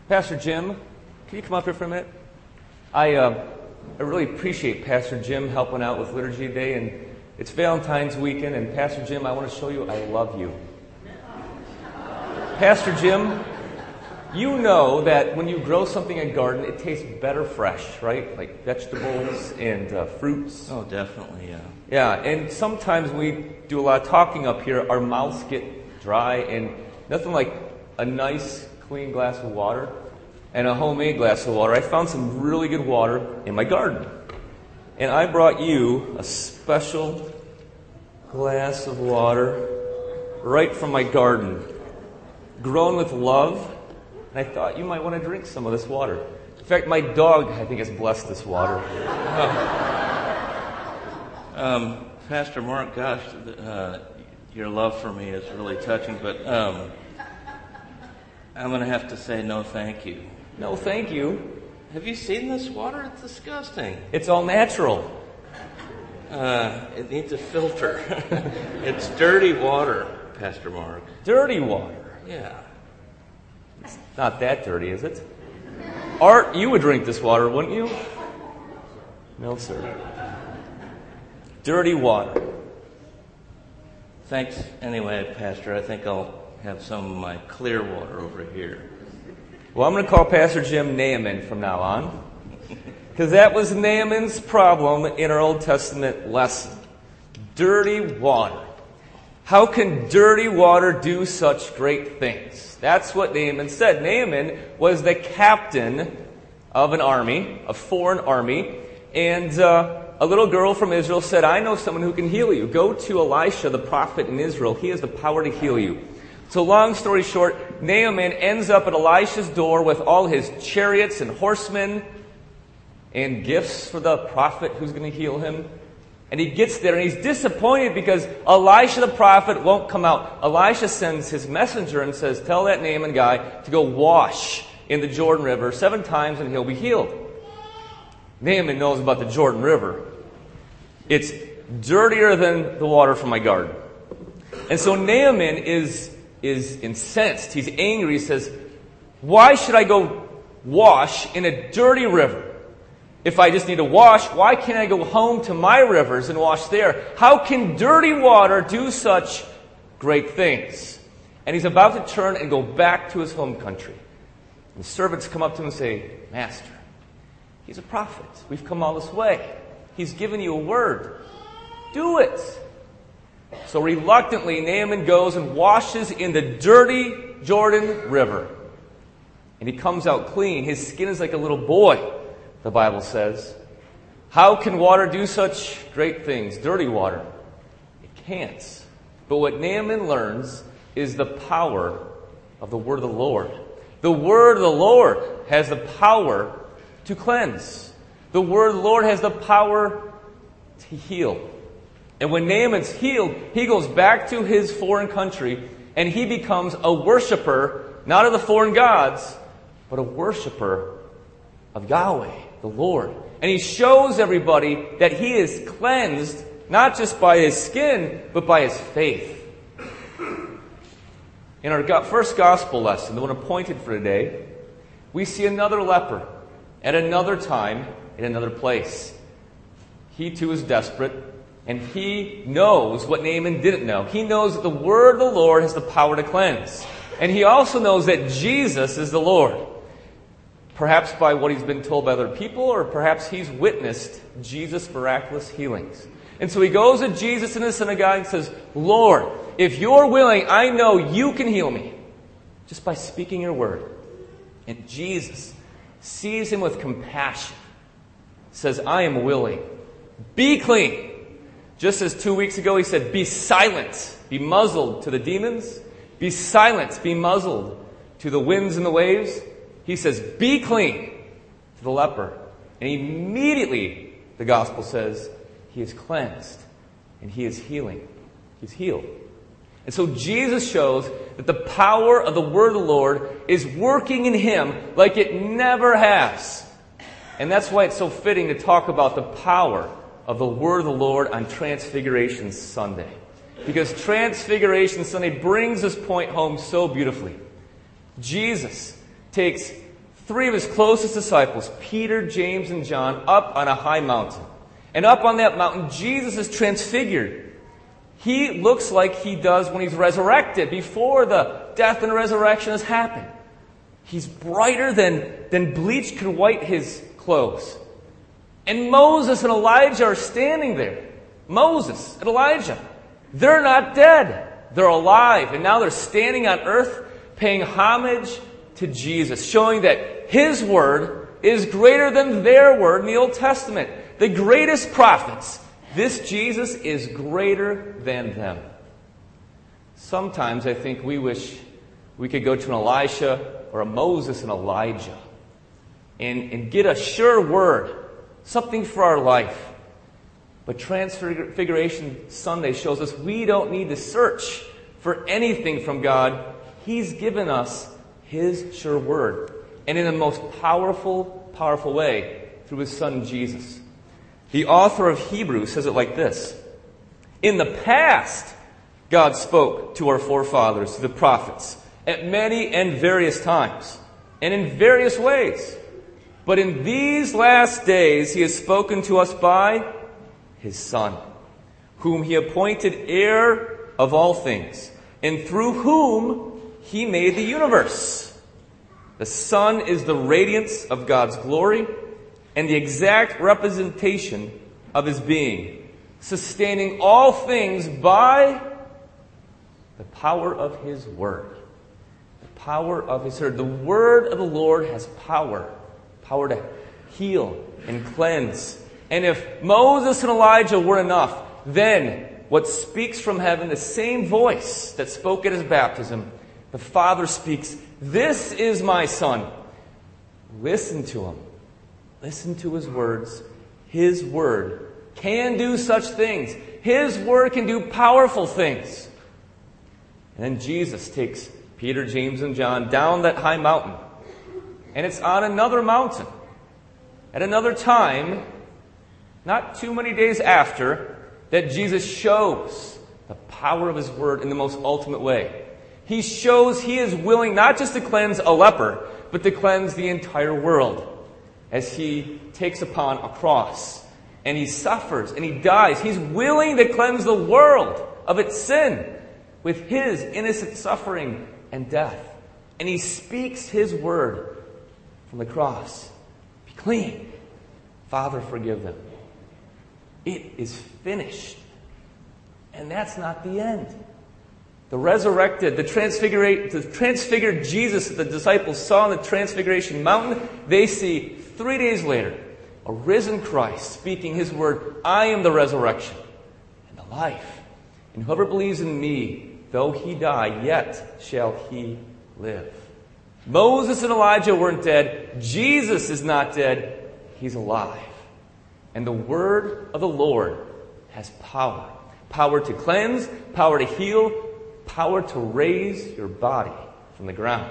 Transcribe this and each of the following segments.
Pastor Jim, can you come up here for a minute? I really appreciate Pastor Jim helping out with Liturgy Day, and it's Valentine's weekend, and Pastor Jim, I want to show you I love you. Pastor Jim, you know that when you grow something in a garden, it tastes better fresh, right? Like vegetables and fruits. Oh, definitely, yeah. Yeah, and sometimes we do a lot of talking up here, our mouths get dry, and nothing like a nice, clean glass of water and a homemade glass of water. I found some really good water in my garden. And I brought you a special glass of water right from my garden, grown with love. And I thought you might want to drink some of this water. In fact, my dog, I think, has blessed this water. Pastor Mark, gosh, your love for me is really touching, but I'm going to have to say no thank you. No, thank you. Have you seen this water? It's disgusting. It's all natural. It needs a filter. It's dirty water, Pastor Mark. Dirty water? Yeah. It's not that dirty, is it? Art, you would drink this water, wouldn't you? No, sir. Dirty water. Thanks anyway, Pastor. I think I'll have some of my clear water over here. Well, I'm going to call Pastor Jim Naaman from now on, because that was Naaman's problem in our Old Testament lesson. Dirty water. How can dirty water do such great things? That's what Naaman said. Naaman was the captain of an army, a foreign army, and a little girl from Israel said, I know someone who can heal you. Go to Elisha, the prophet in Israel. He has the power to heal you. So long story short, Naaman ends up at Elisha's door with all his chariots and horsemen and gifts for the prophet who's going to heal him. And he gets there and he's disappointed because Elisha the prophet won't come out. Elisha sends his messenger and says, tell that Naaman guy to go wash in the Jordan River 7 times and he'll be healed. Naaman knows about the Jordan River. It's dirtier than the water from my garden. And so Naaman is incensed. He's angry. He says, why should I go wash in a dirty river? If I just need to wash, why can't I go home to my rivers and wash there? How can dirty water do such great things? And he's about to turn and go back to his home country. And the servants come up to him and say, Master, he's a prophet. We've come all this way. He's given you a word. Do it. So reluctantly, Naaman goes and washes in the dirty Jordan River. And he comes out clean. His skin is like a little boy, the Bible says. How can water do such great things? Dirty water. It can't. But what Naaman learns is the power of the word of the Lord. The word of the Lord has the power to cleanse. The word of the Lord has the power to heal. And when Naaman's healed, he goes back to his foreign country and he becomes a worshiper, not of the foreign gods, but a worshiper of Yahweh, the Lord. And he shows everybody that he is cleansed, not just by his skin, but by his faith. In our first gospel lesson, the one appointed for today, we see another leper at another time in another place. He too is desperate. And he knows what Naaman didn't know. He knows that the word of the Lord has the power to cleanse. And he also knows that Jesus is the Lord. Perhaps by what he's been told by other people, or perhaps he's witnessed Jesus' miraculous healings. And so he goes to Jesus in the synagogue and says, Lord, if you're willing, I know you can heal me. Just by speaking your word. And Jesus sees him with compassion. Says, I am willing. Be clean. Just as 2 weeks ago he said, be silent, be muzzled to the demons. Be silent, be muzzled to the winds and the waves. He says, be clean to the leper. And immediately, the gospel says, he is cleansed and he is healing. He's healed. And so Jesus shows that the power of the word of the Lord is working in him like it never has. And that's why it's so fitting to talk about the power of the word of the Lord on Transfiguration Sunday. Because Transfiguration Sunday brings this point home so beautifully. Jesus takes three of his closest disciples, Peter, James, and John, up on a high mountain. And up on that mountain, Jesus is transfigured. He looks like he does when he's resurrected, before the death and resurrection has happened. He's brighter than bleach could white his clothes. And Moses and Elijah are standing there. Moses and Elijah. They're not dead. They're alive. And now they're standing on earth paying homage to Jesus, showing that his word is greater than their word in the Old Testament. The greatest prophets, this Jesus is greater than them. Sometimes I think we wish we could go to an Elisha or a Moses and Elijah and get a sure word, something for our life. But Transfiguration Sunday shows us we don't need to search for anything from God. He's given us his sure word, and in the most powerful way, through his son Jesus. The author of Hebrews says it like this: in the past, God spoke to our forefathers, to the prophets, at many and various times, and in various ways. But in these last days, he has spoken to us by his Son, whom he appointed heir of all things, and through whom he made the universe. The Son is the radiance of God's glory and the exact representation of his being, sustaining all things by the power of his word. The power of his word. The word of the Lord has power. Power to heal and cleanse. And if Moses and Elijah were enough, then what speaks from heaven, the same voice that spoke at his baptism, the Father speaks, "This is my Son." Listen to him. Listen to his words. His word can do such things. His word can do powerful things. And then Jesus takes Peter, James, and John down that high mountain. And it's on another mountain, at another time, not too many days after, that Jesus shows the power of his word in the most ultimate way. He shows he is willing not just to cleanse a leper, but to cleanse the entire world, as he takes upon a cross and he suffers and he dies. He's willing to cleanse the world of its sin with his innocent suffering and death. And he speaks his word from the cross. Be clean. Father, forgive them. It is finished. And that's not the end. The resurrected, the transfigured Jesus that the disciples saw on the Transfiguration Mountain, they see 3 days later a risen Christ speaking his word, "I am the resurrection and the life. And whoever believes in me, though he die, yet shall he live." Moses and Elijah weren't dead. Jesus is not dead. He's alive. And the word of the Lord has power. Power to cleanse, power to heal, power to raise your body from the ground.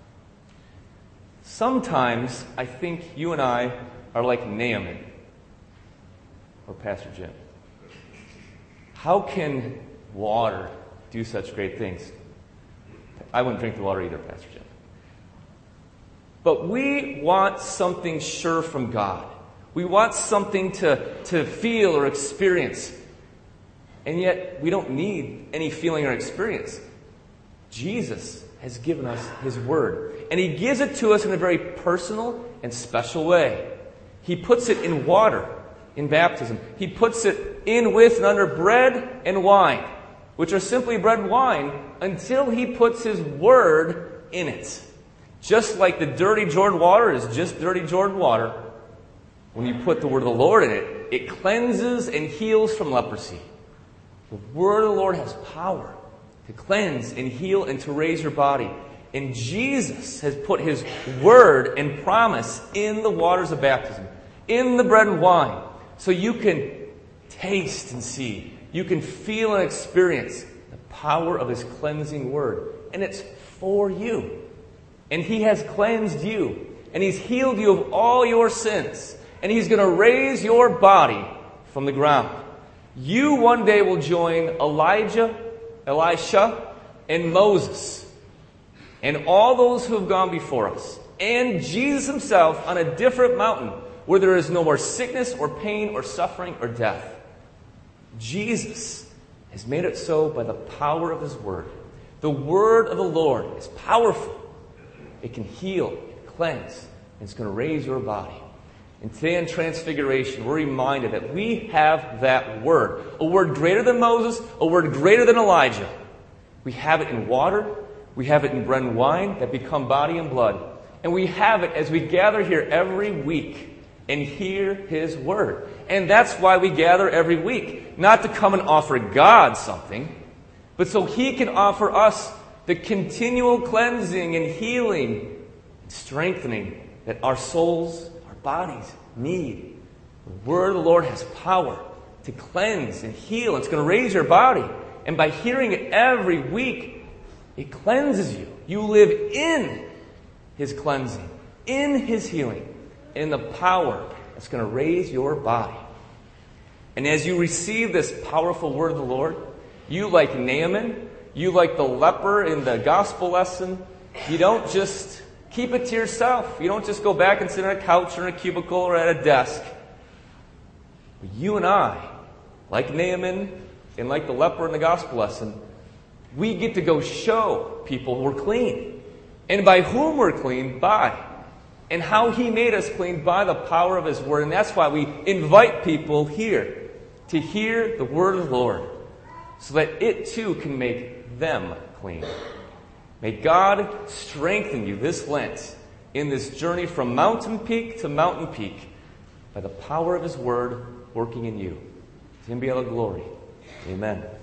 Sometimes I think you and I are like Naaman or Pastor Jim. How can water do such great things? I wouldn't drink the water either, Pastor Jim. But we want something sure from God. We want something to feel or experience. And yet, we don't need any feeling or experience. Jesus has given us his word. And he gives it to us in a very personal and special way. He puts it in water in baptism. He puts it in with and under bread and wine, which are simply bread and wine, until he puts his word in it. Just like the dirty Jordan water is just dirty Jordan water, when you put the word of the Lord in it, it cleanses and heals from leprosy. The word of the Lord has power to cleanse and heal and to raise your body. And Jesus has put his word and promise in the waters of baptism, in the bread and wine, so you can taste and see. You can feel and experience the power of his cleansing word. And it's for you. And he has cleansed you. And he's healed you of all your sins. And he's going to raise your body from the ground. You one day will join Elijah, Elisha, and Moses, and all those who have gone before us. and Jesus himself on a different mountain where there is no more sickness or pain or suffering or death. Jesus has made it so by the power of his word. The word of the Lord is powerful. It can heal, it can cleanse, and it's going to raise your body. And today in Transfiguration, we're reminded that we have that word. A word greater than Moses, a word greater than Elijah. We have it in water. We have it in bread and wine that become body and blood. And we have it as we gather here every week and hear his word. And that's why we gather every week. Not to come and offer God something, but so he can offer us the continual cleansing and healing and strengthening that our souls, our bodies need. The word of the Lord has power to cleanse and heal. It's going to raise your body. And by hearing it every week, it cleanses you. You live in his cleansing, in his healing, in the power that's going to raise your body. And as you receive this powerful word of the Lord, you like Naaman, you like the leper in the gospel lesson, you don't just keep it to yourself. You don't just go back and sit on a couch or in a cubicle or at a desk. But you and I, like Naaman and like the leper in the gospel lesson, we get to go show people we're clean. And by whom we're clean? By. And how he made us clean by the power of his word. And that's why we invite people here to hear the word of the Lord, so that it too can make them clean. May God strengthen you this Lent in this journey from mountain peak to mountain peak by the power of his word working in you. To him be all the glory. Amen.